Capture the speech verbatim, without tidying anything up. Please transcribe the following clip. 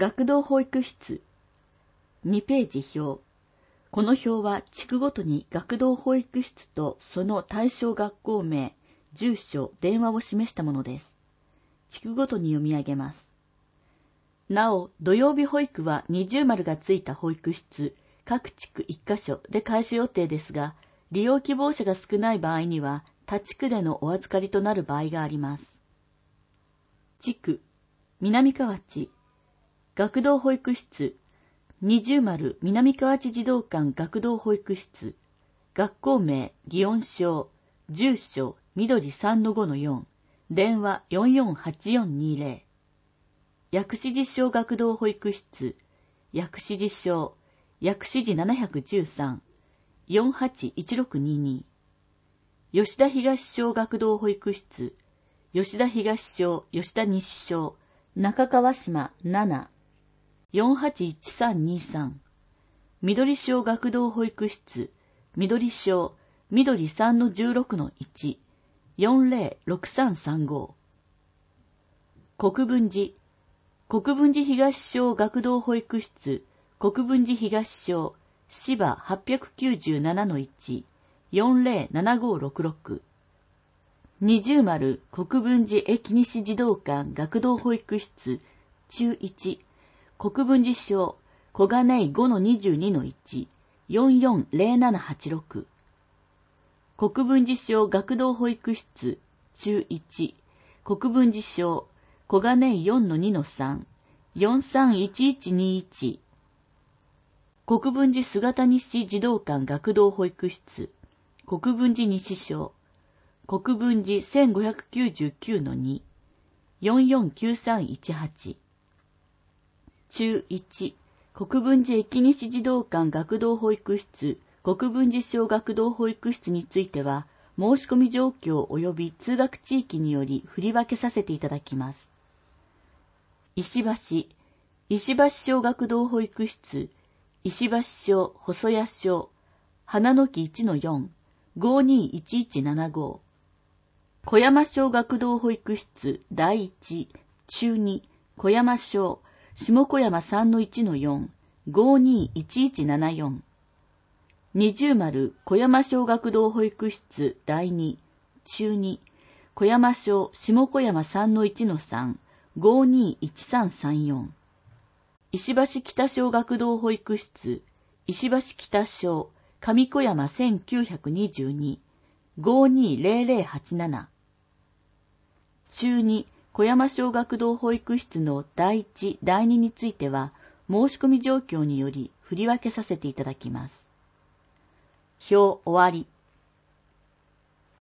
学童保育室。にページ表。この表は地区ごとに学童保育室とその対象学校名、住所、電話を示したものです。地区ごとに読み上げます。なお、土曜日保育は二重丸がついた保育室、各地区いっかしょで開始予定ですが、利用希望者が少ない場合には、他地区でのお預かりとなる場合があります。地区、南河内、学童保育室、二重丸南河内児童館学童保育室、学校名、祇園小、住所、緑 さんのごのよん、電話 よんよんはちよんにゼロ、薬師寺小学童保育室、薬師寺小、薬師寺ななひゃくじゅうさん、よんはちいちろくにに、吉田東小学童保育室、吉田東小、吉田西小、中川島なな、よんはちいちさんにさん、緑小学童保育室、緑小、緑 さんのじゅうろくのいち、よんゼロろくさんさんご、国分寺、国分寺東小学童保育室、国分寺東小、芝はっぴゃくきゅうじゅうななのいち、よんゼロななごろくろく、二重丸国分寺駅西児童館学童保育室、中いち、国分寺小、小金井 ごのにじゅうにのいち、よんよんゼロななはちろく、国分寺小学童保育室、中いち、国分寺小、小金井 よんのにのさん、よんさんいちいちにいち、国分寺姿西児童館学童保育室、国分寺西小、国分寺 せんごひゃくきゅうじゅうきゅうのに、よんよんきゅうさんいちはち、中いち、国分寺駅西児童館学童保育室、国分寺小学童保育室については、申し込み状況及び通学地域により振り分けさせていただきます。石橋、石橋小学童保育室、石橋小、細谷小、花の木 いちのよん、ごにいちいちななご、小山小学童保育室、第一、中に、小山小、下小山 さんのいちのよん、ごにいちいちななよん、二重丸小山小学童保育室第二、中に、小山小下小山 さんのいちのさん、ごにいちさんさんよん、石橋北小学童保育室、石橋北小上小山せんきゅうひゃくにじゅうに、ごにゼロゼロはちなな、中に、小山小学童保育室の第一、第二については、申し込み状況により振り分けさせていただきます。表終わり。